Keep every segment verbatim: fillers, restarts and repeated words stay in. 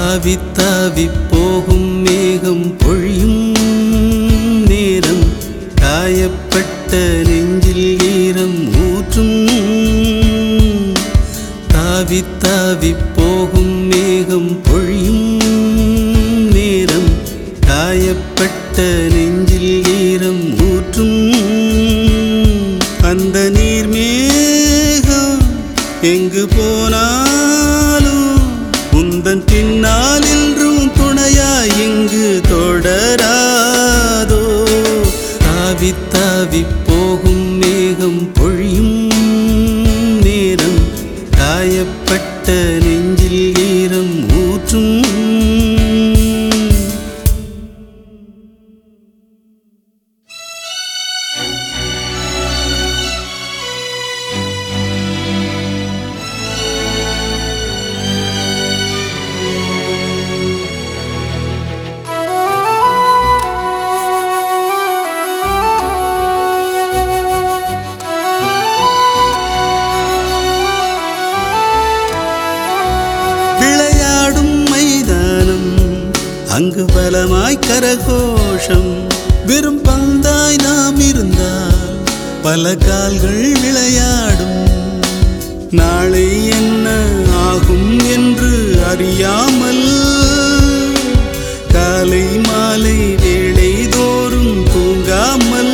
தாவி தாவி போகும் மேகம் பொழியும் நேரம் காயப்பட்ட நெஞ்சில் ஈரம் ஊற்றும். தாவி தாவி போகும் மேகம் பொழியும் நேரம் காயப்பட்ட நெஞ்சில் ஈரம் ஊற்றும். அந்த நீர் மேகம் எங்கு போனாலும் உந்தன் பின்னால் என்றும் துணையாய் இங்கு தொடராதோ. தாவி தாவி போகும் மேகம் பொழியும் நேரம் காயப்பட்ட நெஞ்சில் ஈரம் ஊற்றும். அங்கு பலமாய் கரகோஷம் வெறும் பந்தாய் நாம் இருந்தால் பல கால்கள் விளையாடும். நாளை என்ன ஆகும் என்று அறியாமல் காலை மாலை வேளை தோறும் தூங்காமல்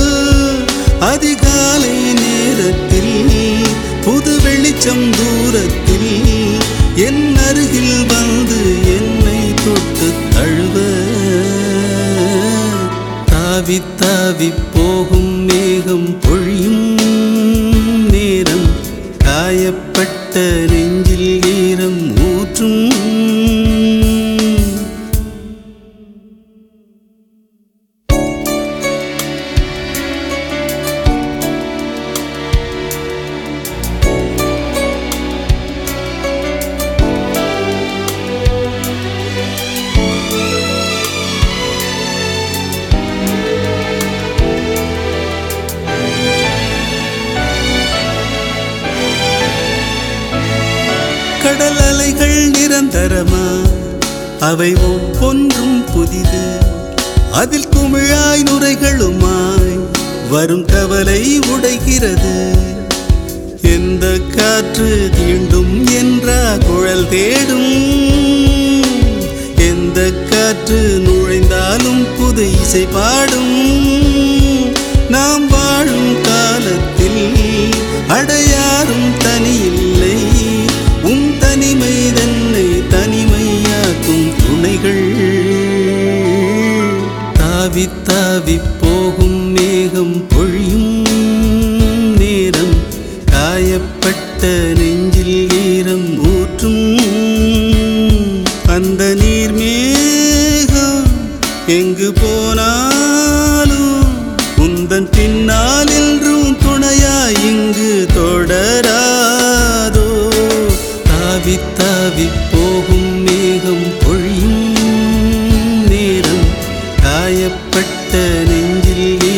அதிகாலை நேரத்தில் புது வெளிச்சம் தூரத்தில் என் அருகில் வந்து என்னை தொட்டு தழுவ. தாவி தாவி போகும் மேகம் பொழியும் நேரம் காயப்பட்ட நெஞ்சில் ஈரம் ஊற்றும். கடல் அலைகள் நிரந்தரமா அவை ஒவ்வொன்றும் புதிது. அதில் குமிழாய் நுரைகளுமாய் வரும் கவலை உடைகிறது. எந்த காற்று தீண்டும் என்றா குழல் தேடும். எந்த காற்று நுழைந்தாலும் புது இசை பாடும். நாம் வாழும் காலத்தில் அடையாரும் தனியில்லை. உன் தனிமை தன்னை தனிமையாக்கும் துணைகள். தாவி தாவி போகும் மேகம் பொழியும் நேரம் காயப்பட்ட நெஞ்சில் ஈரம் ஊற்றும். அந்த நீர் மேகம் எங்கு போனாலும் உந்தன் பின்னால் என்றும் துணையாய் இங்கு தொடராதோ. தாவி தாவி போகும் மேகம் பொழியும் நேரம் காயப்பட்ட நெஞ்சில்